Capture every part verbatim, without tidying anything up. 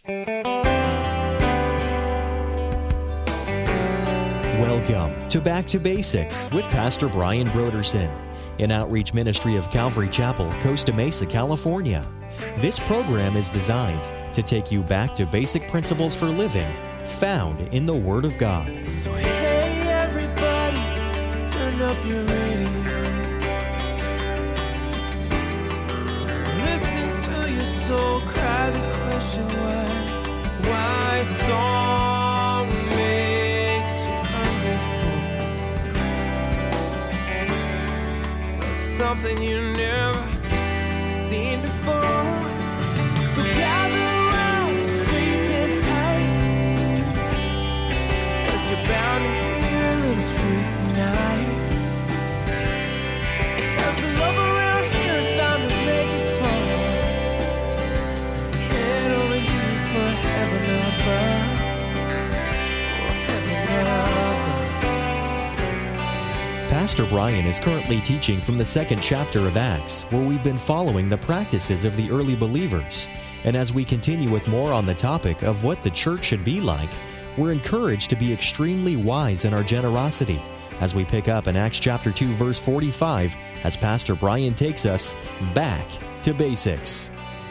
Welcome to Back to Basics with Pastor Brian Broderson, an outreach ministry of Calvary Chapel, Costa Mesa, California. This program is designed to take you back to basic principles for living found in the Word of God. So hey everybody, turn up your radio. Listen to your soul cry the question why. Why song makes you hungry for something you never seen before. So gather around, squeeze in tight, 'cause you're bound to hear a little truth tonight. 'Cause the love around here is bound to make you fall. Head over heels for heaven above. Oh, heaven above. Pastor Brian is currently teaching from the second chapter of Acts, where we've been following the practices of the early believers. And as we continue with more on the topic of what the church should be like, we're encouraged to be extremely wise in our generosity as we pick up in Acts chapter two, verse forty-five, as Pastor Brian takes us back to basics.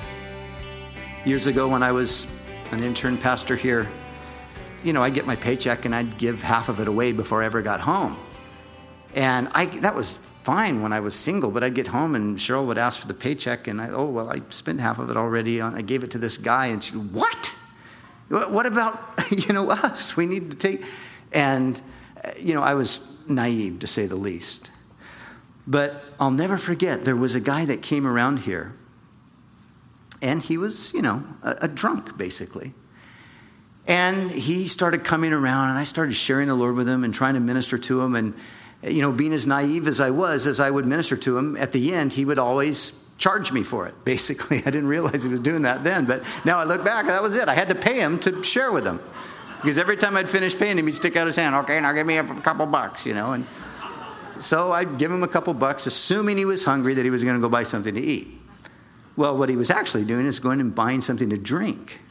Years ago when I was an intern pastor here, you know, I'd get my paycheck and I'd give half of it away before I ever got home. And I that was fine when I was single, but I'd get home and Cheryl would ask for the paycheck and I, oh, well, I spent half of it already. On, I gave it to this guy and she, what? What about, you know, us? We need to take, and, you know, I was naive to say the least. But I'll never forget, there was a guy that came around here and he was, you know, a, a drunk basically. And he started coming around and I started sharing the Lord with him and trying to minister to him. And, you know, being as naive as I was, as I would minister to him, at the end, he would always charge me for it, basically. I didn't realize he was doing that then, but now I look back, that was it. I had to pay him to share with him. Because every time I'd finish paying him, he'd stick out his hand, okay, now give me a couple bucks, you know. And so I'd give him a couple bucks, assuming he was hungry, that he was going to go buy something to eat. Well, what he was actually doing is going and buying something to drink.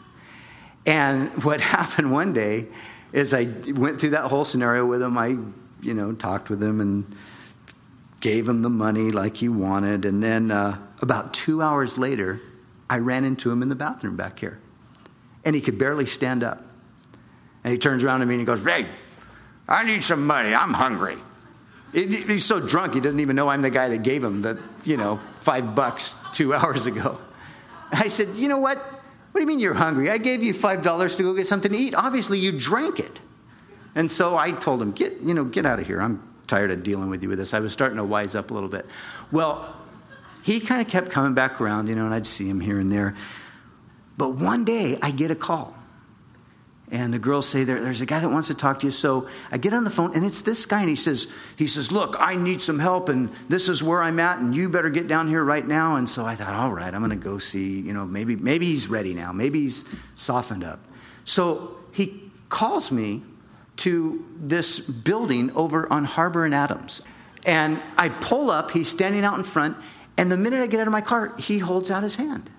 And what happened one day is I went through that whole scenario with him. I you know, talked with him and gave him the money like he wanted. And then uh, about two hours later, I ran into him in the bathroom back here. And he could barely stand up. And he turns around to me and he goes, hey, I need some money. I'm hungry. He's so drunk, he doesn't even know I'm the guy that gave him the, you know, five bucks two hours ago. I said, you know what? What do you mean you're hungry? I gave you five dollars to go get something to eat. Obviously, you drank it. And so I told him, get, you know, get out of here. I'm tired of dealing with you with this. I was starting to wise up a little bit. Well, he kind of kept coming back around, you know, and I'd see him here and there. But one day I get a call. And the girls say, there, there's a guy that wants to talk to you. So I get on the phone and it's this guy. And he says, he says, look, I need some help. And this is where I'm at. And you better get down here right now. And so I thought, all right, I'm going to go see, you know, maybe, maybe he's ready now. Maybe he's softened up. So he calls me to this building over on Harbor and Adams. And I pull up, he's standing out in front, and the minute I get out of my car, he holds out his hand.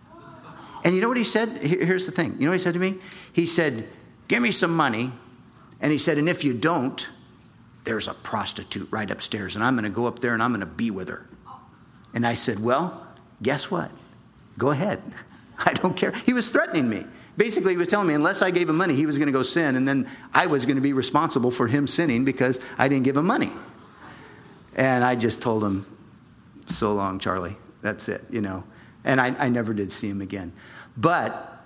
And you know what he said? Here's the thing. You know what he said to me? He said, give me some money. And he said, and if you don't, there's a prostitute right upstairs, and I'm going to go up there and I'm going to be with her. And I said, well, guess what? Go ahead. I don't care. He was threatening me. Basically, he was telling me unless I gave him money, he was going to go sin, and then I was going to be responsible for him sinning because I didn't give him money. And I just told him, so long, Charlie. That's it, you know. And I, I never did see him again. But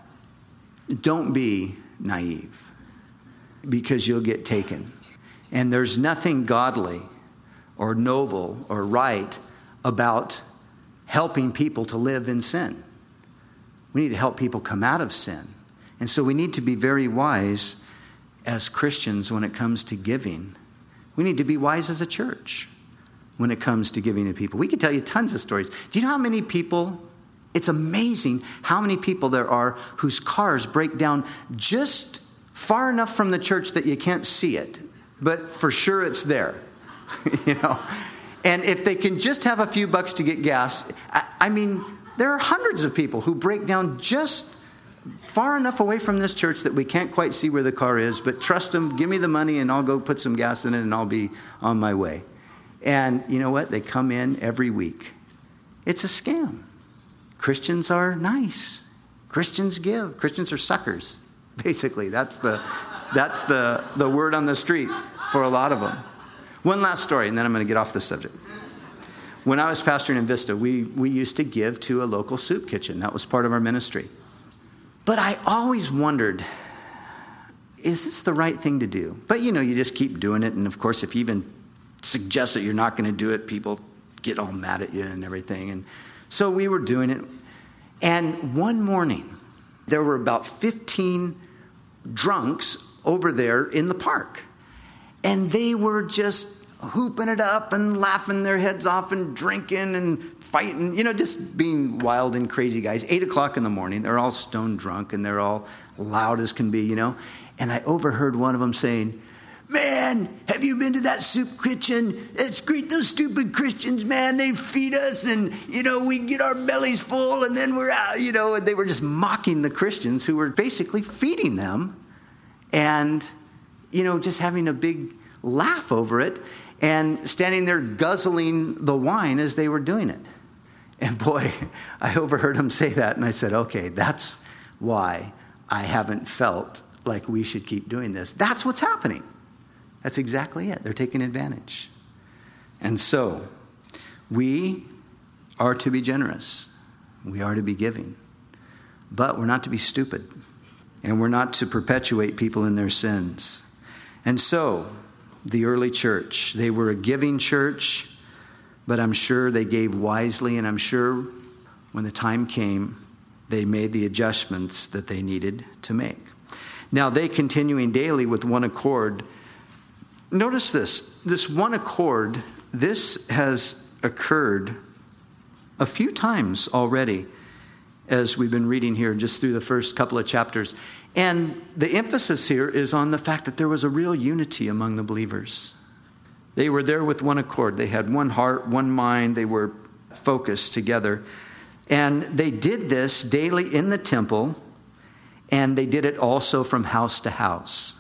don't be naive because you'll get taken. And there's nothing godly or noble or right about helping people to live in sin. We need to help people come out of sin. And so we need to be very wise as Christians when it comes to giving. We need to be wise as a church when it comes to giving to people. We could tell you tons of stories. Do you know how many people, it's amazing how many people there are whose cars break down just far enough from the church that you can't see it, but for sure it's there, you know. And if they can just have a few bucks to get gas, I, I mean, there are hundreds of people who break down just far enough away from this church that we can't quite see where the car is, but trust them, give me the money, and I'll go put some gas in it, and I'll be on my way. And you know what? They come in every week. It's a scam. Christians are nice. Christians give. Christians are suckers. Basically, that's the that's the, the word on the street for a lot of them. One last story, and then I'm going to get off the subject. When I was pastoring in Vista, we, we used to give to a local soup kitchen. That was part of our ministry. But I always wondered, is this the right thing to do? But, you know, you just keep doing it. And, of course, if you even suggest that you're not going to do it, people get all mad at you and everything. And so we were doing it. And one morning, there were about fifteen drunks over there in the park. And they were just hooping it up and laughing their heads off and drinking and fighting, you know, just being wild and crazy guys. Eight o'clock in the morning, they're all stone drunk and they're all loud as can be, you know. And I overheard one of them saying, "Man, have you been to that soup kitchen? It's great, those stupid Christians, man. They feed us and, you know, we get our bellies full and then we're out," you know. And they were just mocking the Christians who were basically feeding them and, you know, just having a big laugh over it and standing there guzzling the wine as they were doing it. And boy, I overheard him say that and I said, okay, that's why I haven't felt like we should keep doing this. That's what's happening. That's exactly it. They're taking advantage. And so, we are to be generous. We are to be giving. But we're not to be stupid. And we're not to perpetuate people in their sins. And so, the early church, they were a giving church, but I'm sure they gave wisely, and I'm sure when the time came, they made the adjustments that they needed to make. Now, they continuing daily with one accord. Notice this, this one accord, this has occurred a few times already as we've been reading here just through the first couple of chapters. And the emphasis here is on the fact that there was a real unity among the believers. They were there with one accord. They had one heart, one mind. They were focused together. And they did this daily in the temple, and they did it also from house to house.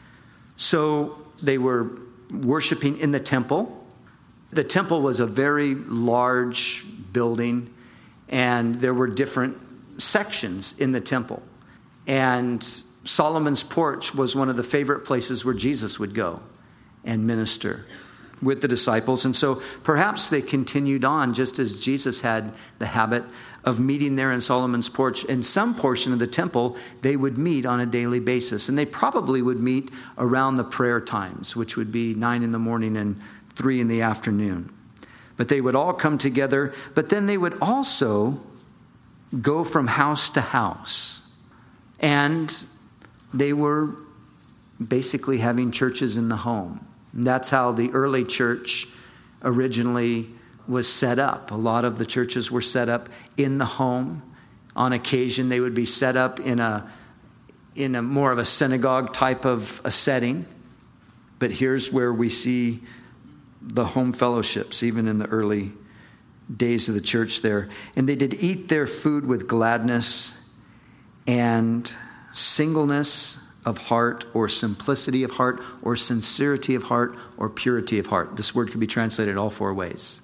So they were worshiping in the temple. The temple was a very large building, and there were different sections in the temple. And Solomon's porch was one of the favorite places where Jesus would go and minister with the disciples. And so perhaps they continued on just as Jesus had the habit of meeting there in Solomon's porch. In some portion of the temple, they would meet on a daily basis. And they probably would meet around the prayer times, which would be nine in the morning and three in the afternoon. But they would all come together. But then they would also go from house to house. And they were basically having churches in the home. And that's how the early church originally was set up. A lot of the churches were set up in the home. On occasion, they would be set up in a in a more of a synagogue type of a setting. But here's where we see the home fellowships, even in the early days of the church there. And they did eat their food with gladness and singleness of heart, or simplicity of heart, or sincerity of heart, or purity of heart. This word can be translated all four ways.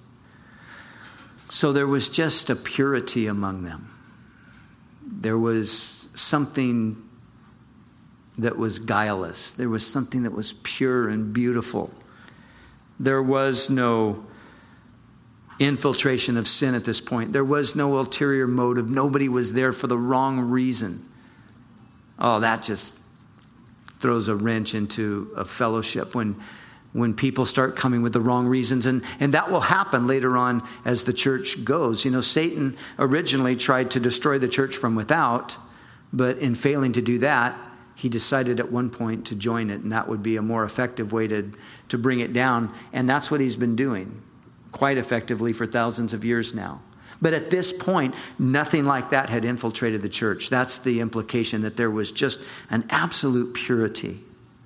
So there was just a purity among them. There was something that was guileless. There was something that was pure and beautiful. There was no infiltration of sin at this point. There was no ulterior motive. Nobody was there for the wrong reason. Oh, that just throws a wrench into a fellowship when when people start coming with the wrong reasons. And, and that will happen later on as the church goes. You know, Satan originally tried to destroy the church from without, but in failing to do that, he decided at one point to join it, and that would be a more effective way to, to bring it down. And that's what he's been doing quite effectively for thousands of years now. But at this point, nothing like that had infiltrated the church. That's the implication, that there was just an absolute purity.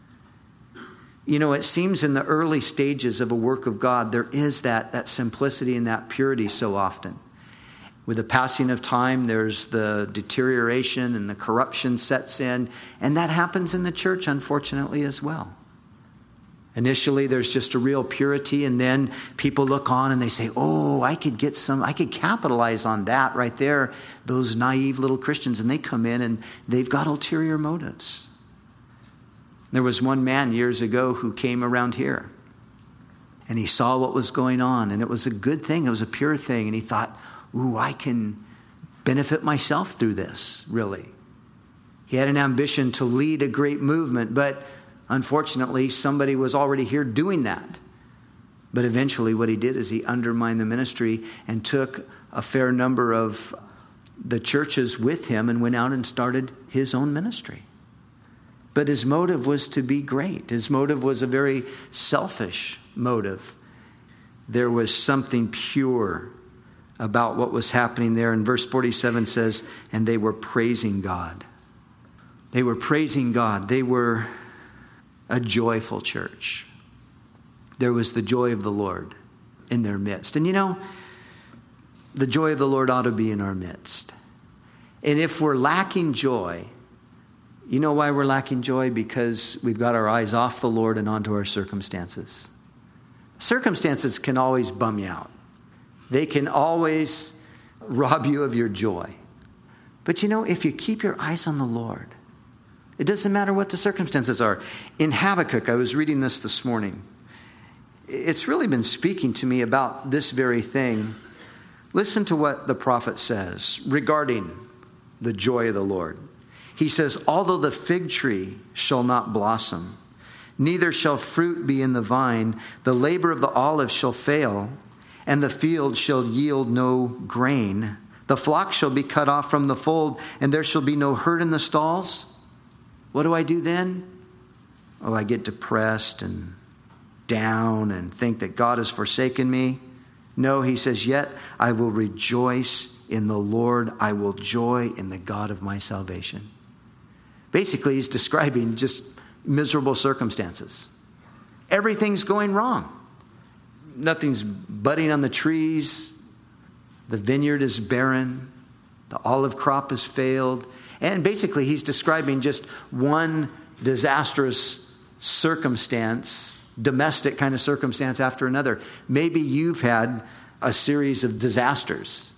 You know, it seems in the early stages of a work of God, there is that, that simplicity and that purity so often. With the passing of time, there's the deterioration and the corruption sets in. And that happens in the church, unfortunately, as well. Initially, there's just a real purity, and then people look on and they say, oh, I could get some, I could capitalize on that right there, those naive little Christians, and they come in and they've got ulterior motives. There was one man years ago who came around here, and he saw what was going on, and it was a good thing, it was a pure thing, and he thought, ooh, I can benefit myself through this, really. He had an ambition to lead a great movement, but unfortunately, somebody was already here doing that. But eventually what he did is he undermined the ministry and took a fair number of the churches with him and went out and started his own ministry. But his motive was to be great. His motive was a very selfish motive. There was something pure about what was happening there. And verse forty-seven says, and they were praising God. They were praising God. They were a joyful church. There was the joy of the Lord in their midst. And you know, the joy of the Lord ought to be in our midst. And if we're lacking joy, you know why we're lacking joy? Because we've got our eyes off the Lord and onto our circumstances. Circumstances can always bum you out. They can always rob you of your joy. But you know, if you keep your eyes on the Lord, it doesn't matter what the circumstances are. In Habakkuk, I was reading this this morning. It's really been speaking to me about this very thing. Listen to what the prophet says regarding the joy of the Lord. He says, although the fig tree shall not blossom, neither shall fruit be in the vine, the labor of the olive shall fail, and the field shall yield no grain. The flock shall be cut off from the fold, and there shall be no herd in the stalls. What do I do then? Oh, I get depressed and down and think that God has forsaken me. No, he says, yet I will rejoice in the Lord. I will joy in the God of my salvation. Basically, he's describing just miserable circumstances. Everything's going wrong. Nothing's budding on the trees. The vineyard is barren. The olive crop has failed. And basically, he's describing just one disastrous circumstance, domestic kind of circumstance after another. Maybe you've had a series of disasters.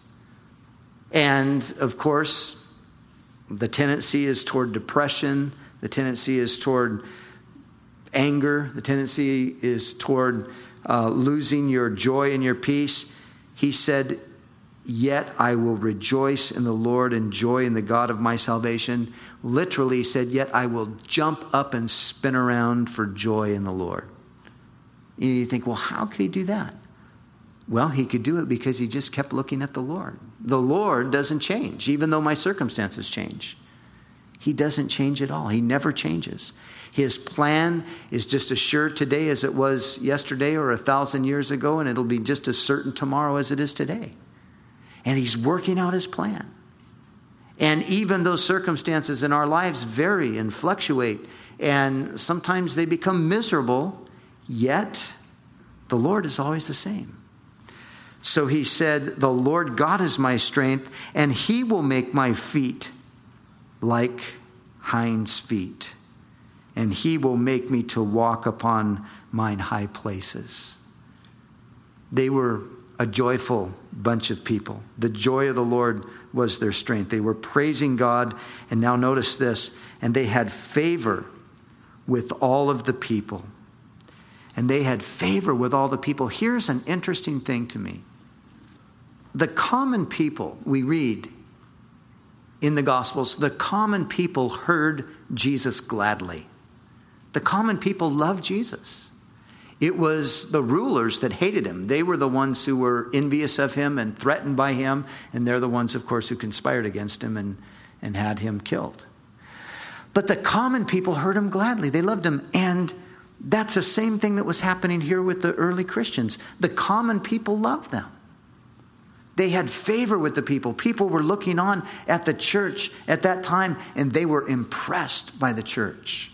And, of course, the tendency is toward depression. The tendency is toward anger. The tendency is toward uh, losing your joy and your peace. He said, yet I will rejoice in the Lord and joy in the God of my salvation. Literally he said, yet I will jump up and spin around for joy in the Lord. And you think, well, how could he do that? Well, he could do it because he just kept looking at the Lord. The Lord doesn't change, even though my circumstances change. He doesn't change at all. He never changes. His plan is just as sure today as it was yesterday or a thousand years ago, and it'll be just as certain tomorrow as it is today. And he's working out his plan. And even those circumstances in our lives vary and fluctuate. And sometimes they become miserable. Yet the Lord is always the same. So he said, the Lord God is my strength, and he will make my feet like hinds' feet. And he will make me to walk upon mine high places. They were a joyful bunch of people. The joy of the Lord was their strength. They were praising God. And now notice this. And they had favor with all of the people. And they had favor with all the people. Here's an interesting thing to me. The common people we read in the Gospels, the common people heard Jesus gladly. The common people loved Jesus. It was the rulers that hated him. They were the ones who were envious of him and threatened by him. And they're the ones, of course, who conspired against him and, and had him killed. But the common people heard him gladly. They loved him. And that's the same thing that was happening here with the early Christians. The common people loved them. They had favor with the people. People were looking on at the church at that time, and they were impressed by the church.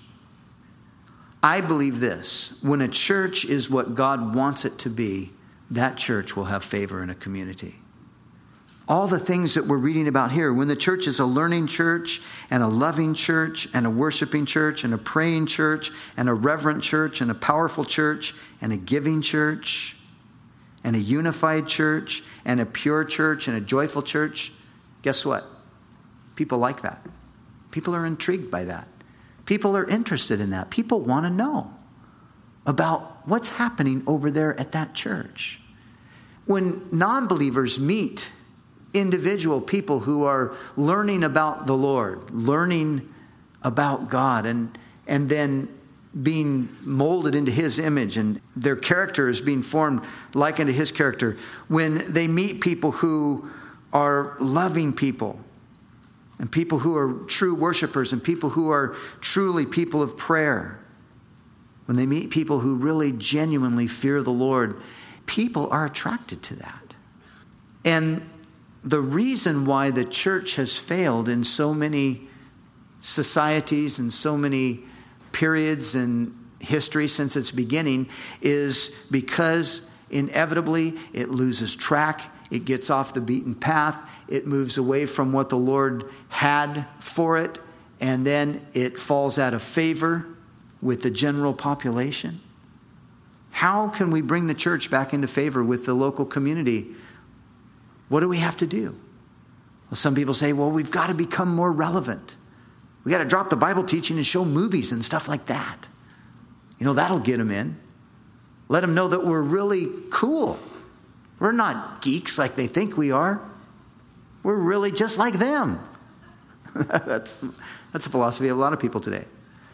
I believe this. When a church is what God wants it to be, that church will have favor in a community. All the things that we're reading about here. When the church is a learning church and a loving church and a worshiping church and a praying church and a reverent church and a powerful church and a giving church and a unified church and a pure church and a joyful church, guess what? People like that. People are intrigued by that. People are interested in that. People want to know about what's happening over there at that church. When non-believers meet individual people who are learning about the Lord, learning about God, and and then being molded into his image, and their character is being formed like unto his character. When they meet people who are loving people, and people who are true worshipers, and people who are truly people of prayer, when they meet people who really genuinely fear the Lord, people are attracted to that. And the reason why the church has failed in so many societies and so many periods in history since its beginning is because inevitably it loses track, it gets off the beaten path, it moves away from what the Lord had for it, and then it falls out of favor with the general population. How can we bring the church back into favor with the local community? What do we have to do? Well, some people say, well, we've got to become more relevant. We got to drop the Bible teaching and show movies and stuff like that. You know, that'll get them in. Let them know that we're really cool. We're not geeks like they think we are. We're really just like them. that's, that's the philosophy of a lot of people today.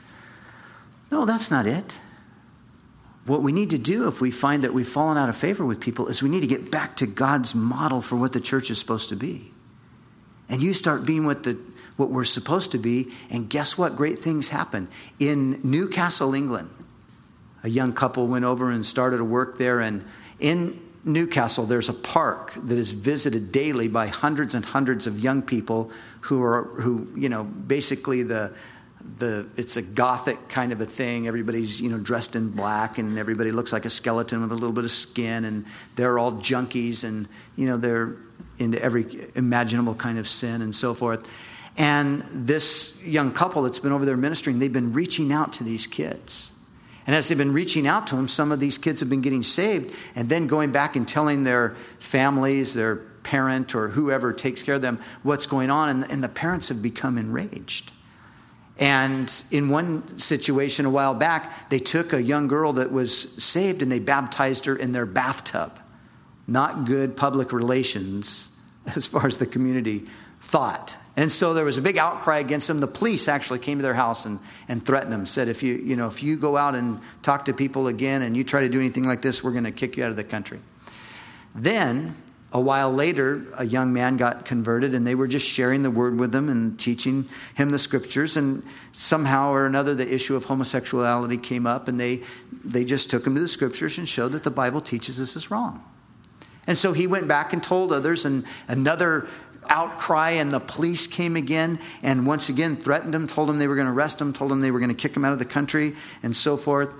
No, that's not it. What we need to do if we find that we've fallen out of favor with people is we need to get back to God's model for what the church is supposed to be. And you start being what the what we're supposed to be, and guess what? Great things happen. In Newcastle, England, a young couple went over and started to work there, and in Newcastle, there's a park that is visited daily by hundreds and hundreds of young people who are, who, you know, basically the The it's a gothic kind of a thing. Everybody's, you know, dressed in black, and everybody looks like a skeleton with a little bit of skin, and they're all junkies, and, you know, they're into every imaginable kind of sin and so forth. And this young couple that's been over there ministering, they've been reaching out to these kids. And as they've been reaching out to them, some of these kids have been getting saved and then going back and telling their families, their parent or whoever takes care of them, what's going on. And, and the parents have become enraged. And in one situation a while back, they took a young girl that was saved and they baptized her in their bathtub. Not good public relations as far as the community thought. And so there was a big outcry against them. The police actually came to their house and, and threatened them. Said, if you, you know, if you go out and talk to people again and you try to do anything like this, we're going to kick you out of the country. Then a while later, a young man got converted, and they were just sharing the word with him and teaching him the scriptures. And somehow or another, the issue of homosexuality came up, and they they just took him to the scriptures and showed that the Bible teaches this is wrong. And so he went back and told others, and another outcry, and the police came again and once again threatened him, told him they were going to arrest him, told him they were going to kick him out of the country, and so forth.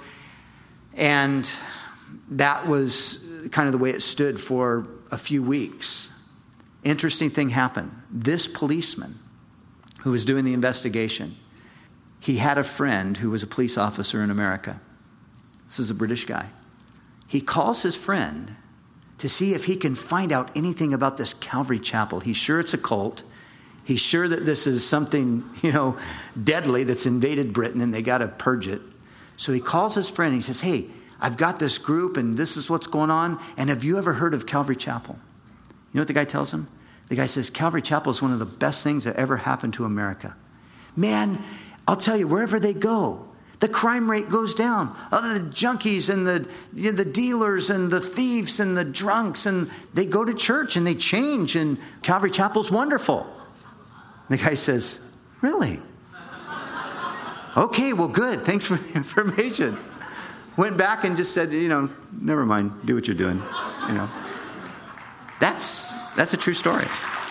And that was kind of the way it stood for a few weeks. Interesting thing happened. This policeman who was doing the investigation, he had a friend who was a police officer in America. This is a British guy. He calls his friend to see if he can find out anything about this Calvary Chapel. He's sure it's a cult. He's sure that this is something, you know, deadly that's invaded Britain and they got to purge it. So he calls his friend and he says, hey, I've got this group and this is what's going on. And have you ever heard of Calvary Chapel? You know what the guy tells him? The guy says, Calvary Chapel is one of the best things that ever happened to America. Man, I'll tell you, wherever they go, the crime rate goes down. Other the junkies and the, you know, the dealers and the thieves and the drunks, and they go to church and they change, and Calvary Chapel's wonderful. The guy says, really? Okay, well, good. Thanks for the information. Went back and just said, you know, never mind. Do what you're doing. You know, that's that's a true story.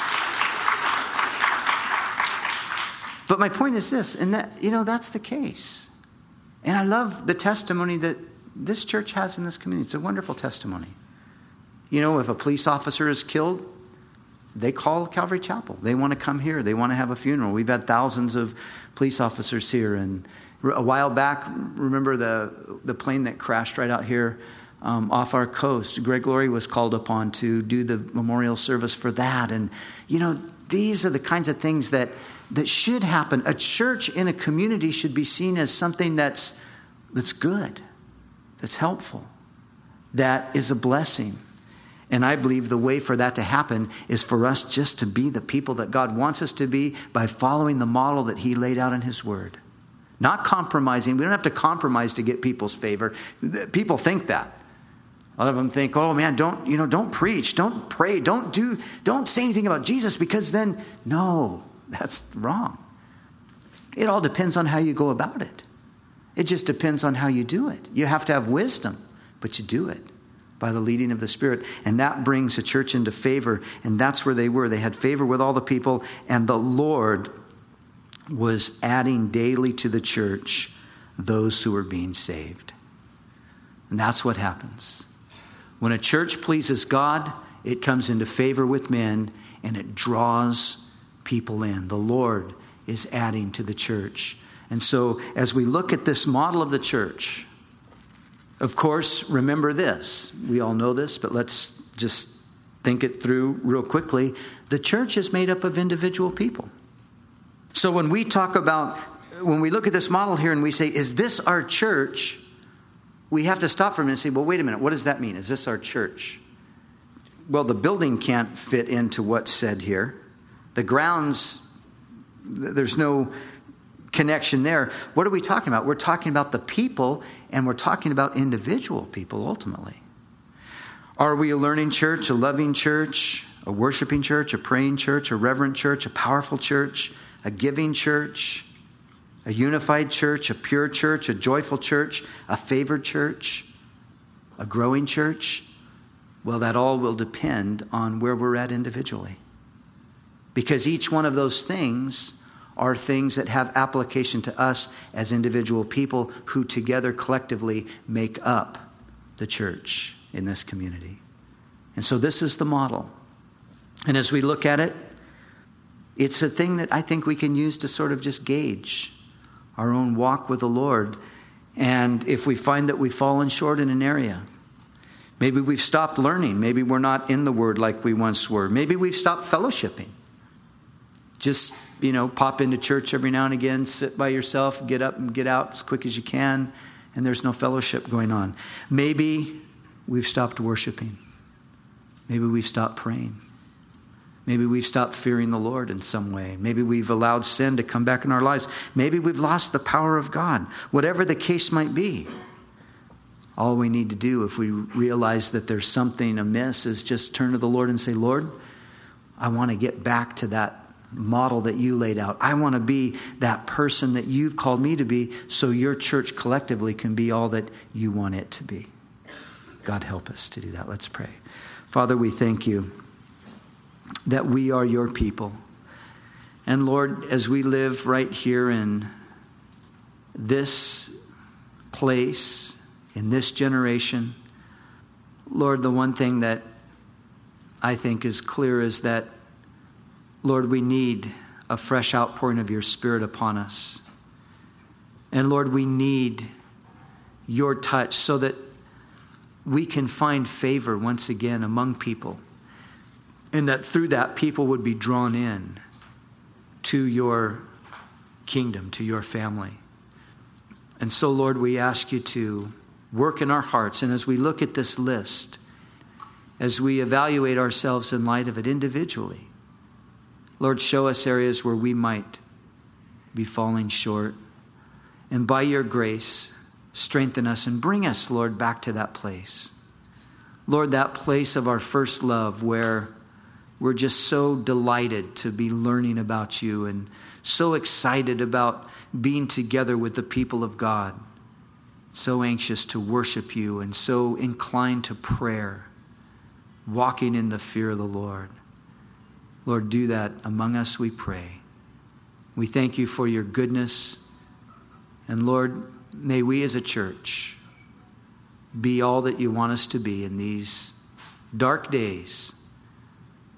But my point is this, and that, you know, that's the case. And I love the testimony that this church has in this community. It's a wonderful testimony. You know, if a police officer is killed, they call Calvary Chapel. They want to come here. They want to have a funeral. We've had thousands of police officers here. And a while back, remember the, the plane that crashed right out here um, off our coast? Greg Laurie was called upon to do the memorial service for that. And, you know, these are the kinds of things that, that should happen. A church in a community should be seen as something that's, that's good, that's helpful, that is a blessing. And I believe the way for that to happen is for us just to be the people that God wants us to be by following the model that he laid out in his word. Not compromising. We don't have to compromise to get people's favor. People think that. A lot of them think, oh man, don't, you know, don't preach, don't pray, don't do, don't say anything about Jesus because then, no, that's wrong. It all depends on how you go about it. It just depends on how you do it. You have to have wisdom, but you do it by the leading of the Spirit. And that brings a church into favor. And that's where they were. They had favor with all the people. And the Lord was adding daily to the church those who were being saved. And that's what happens. When a church pleases God, it comes into favor with men and it draws people in. The Lord is adding to the church. And so as we look at this model of the church, of course, remember this. We all know this, but let's just think it through real quickly. The church is made up of individual people. So when we talk about, when we look at this model here and we say, is this our church? We have to stop for a minute and say, well, wait a minute. What does that mean? Is this our church? Well, the building can't fit into what's said here. The grounds, there's no connection there. What are we talking about? We're talking about the people, and we're talking about individual people ultimately. Are we a learning church, a loving church, a worshiping church, a praying church, a reverent church, a powerful church, a giving church, a unified church, a pure church, a joyful church, a favored church, a growing church? Well, that all will depend on where we're at individually. Because each one of those things are things that have application to us as individual people who together collectively make up the church in this community. And so this is the model. And as we look at it, it's a thing that I think we can use to sort of just gauge our own walk with the Lord. And if we find that we've fallen short in an area, maybe we've stopped learning, maybe we're not in the Word like we once were, maybe we've stopped fellowshipping. Just, you know, pop into church every now and again, sit by yourself, get up and get out as quick as you can, and there's no fellowship going on. Maybe we've stopped worshiping. Maybe we've stopped praying. Maybe we've stopped fearing the Lord in some way. Maybe we've allowed sin to come back in our lives. Maybe we've lost the power of God. Whatever the case might be, all we need to do if we realize that there's something amiss is just turn to the Lord and say, Lord, I want to get back to that model that you laid out. I want to be that person that you've called me to be so your church collectively can be all that you want it to be. God help us to do that. Let's pray. Father, we thank you that we are your people. And Lord, as we live right here in this place, in this generation, Lord, the one thing that I think is clear is that, Lord, we need a fresh outpouring of your Spirit upon us. And Lord, we need your touch so that we can find favor once again among people. And that through that, people would be drawn in to your kingdom, to your family. And so, Lord, we ask you to work in our hearts. And as we look at this list, as we evaluate ourselves in light of it individually, Lord, show us areas where we might be falling short. And by your grace, strengthen us and bring us, Lord, back to that place. Lord, that place of our first love where we're just so delighted to be learning about you and so excited about being together with the people of God, so anxious to worship you and so inclined to prayer, walking in the fear of the Lord. Lord, do that among us, we pray. We thank you for your goodness. And Lord, may we as a church be all that you want us to be in these dark days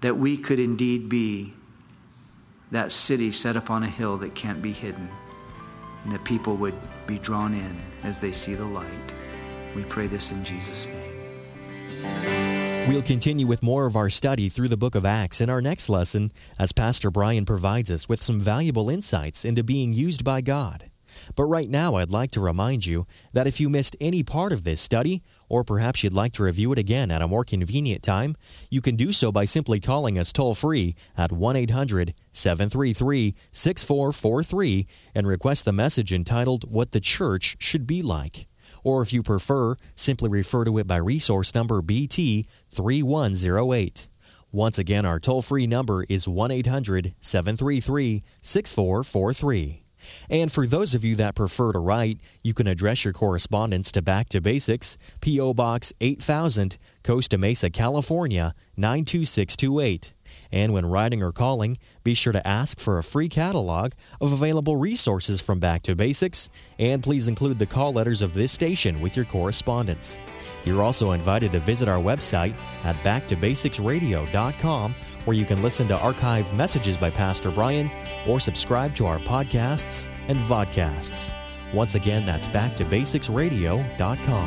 that we could indeed be that city set upon a hill that can't be hidden, and that people would be drawn in as they see the light. We pray this in Jesus' name. We'll continue with more of our study through the book of Acts in our next lesson as Pastor Brian provides us with some valuable insights into being used by God. But right now, I'd like to remind you that if you missed any part of this study, or perhaps you'd like to review it again at a more convenient time, you can do so by simply calling us toll-free at one eight hundred seven three three six four four three and request the message entitled, What the Church Should Be Like. Or if you prefer, simply refer to it by resource number B T three one zero eight. Once again, our toll-free number is one eight hundred seven three three six four four three. And for those of you that prefer to write, you can address your correspondence to Back to Basics, P O. Box eight thousand, Costa Mesa, California, nine two six two eight. And when writing or calling, be sure to ask for a free catalog of available resources from Back to Basics, and please include the call letters of this station with your correspondence. You're also invited to visit our website at back to basics radio dot com, where you can listen to archived messages by Pastor Brian or subscribe to our podcasts and vodcasts. Once again, that's back to basics radio dot com.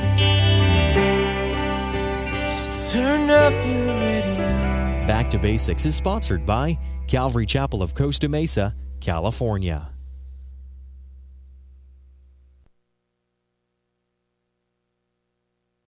So turn up your radio. Back to Basics is sponsored by Calvary Chapel of Costa Mesa, California.